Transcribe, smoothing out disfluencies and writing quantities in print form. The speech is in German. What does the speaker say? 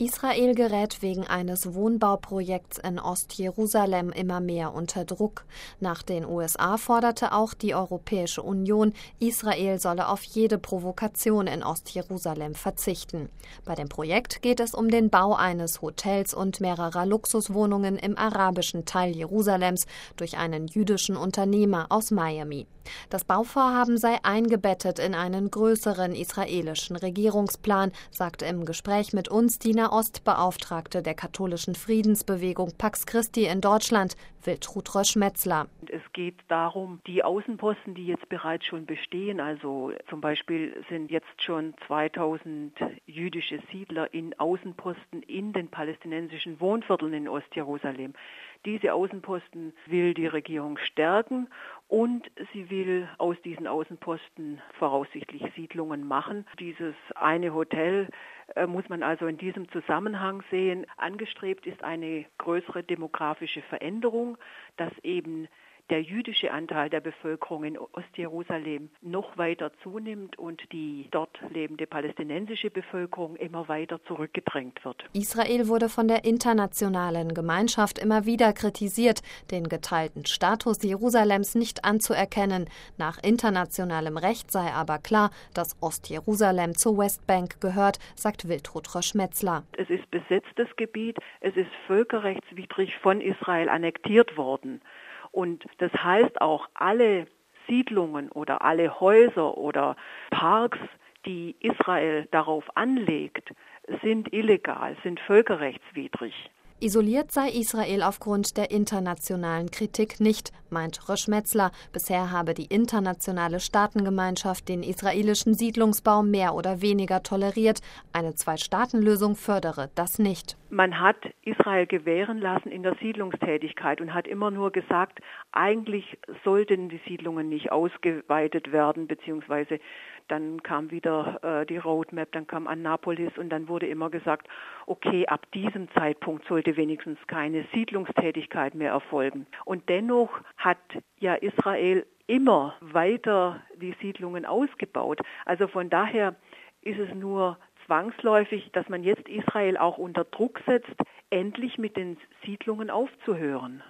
Israel gerät wegen eines Wohnbauprojekts in Ostjerusalem immer mehr unter Druck. Nach den USA forderte auch die Europäische Union, Israel solle auf jede Provokation in Ostjerusalem verzichten. Bei dem Projekt geht es um den Bau eines Hotels und mehrerer Luxuswohnungen im arabischen Teil Jerusalems durch einen jüdischen Unternehmer aus Miami. Das Bauvorhaben sei eingebettet in einen größeren israelischen Regierungsplan, sagte im Gespräch mit uns die Nahostbeauftragte der katholischen Friedensbewegung Pax Christi in Deutschland, Wiltrud Rösch-Metzler. Es geht darum, die Außenposten, die jetzt bereits schon bestehen, also zum Beispiel sind jetzt schon 2000 jüdische Siedler in Außenposten in den palästinensischen Wohnvierteln in Ostjerusalem. Diese Außenposten will die Regierung stärken und sie will aus diesen Außenposten voraussichtlich Siedlungen machen. Dieses eine Hotel muss man also in diesem Zusammenhang sehen. Angestrebt ist eine größere demografische Veränderung, dass eben der jüdische Anteil der Bevölkerung in Ostjerusalem noch weiter zunimmt und die dort lebende palästinensische Bevölkerung immer weiter zurückgedrängt wird. Israel wurde von der internationalen Gemeinschaft immer wieder kritisiert, den geteilten Status Jerusalems nicht anzuerkennen. Nach internationalem Recht sei aber klar, dass Ostjerusalem zur Westbank gehört, sagt Wiltrud Rösch-Metzler. Es ist besetztes Gebiet, es ist völkerrechtswidrig von Israel annektiert worden. Und das heißt auch, alle Siedlungen oder alle Häuser oder Parks, die Israel darauf anlegt, sind illegal, sind völkerrechtswidrig. Isoliert sei Israel aufgrund der internationalen Kritik nicht, meint Rösch-Metzler. Bisher habe die internationale Staatengemeinschaft den israelischen Siedlungsbau mehr oder weniger toleriert. Eine Zwei-Staaten-Lösung fördere das nicht. Man hat Israel gewähren lassen in der Siedlungstätigkeit und hat immer nur gesagt, eigentlich sollten die Siedlungen nicht ausgeweitet werden, beziehungsweise dann kam wieder die Roadmap, dann kam Annapolis und dann wurde immer gesagt, okay, ab diesem Zeitpunkt sollte wenigstens keine Siedlungstätigkeit mehr erfolgen. Und dennoch hat ja Israel immer weiter die Siedlungen ausgebaut. Also von daher ist es nur zwangsläufig, dass man jetzt Israel auch unter Druck setzt, endlich mit den Siedlungen aufzuhören.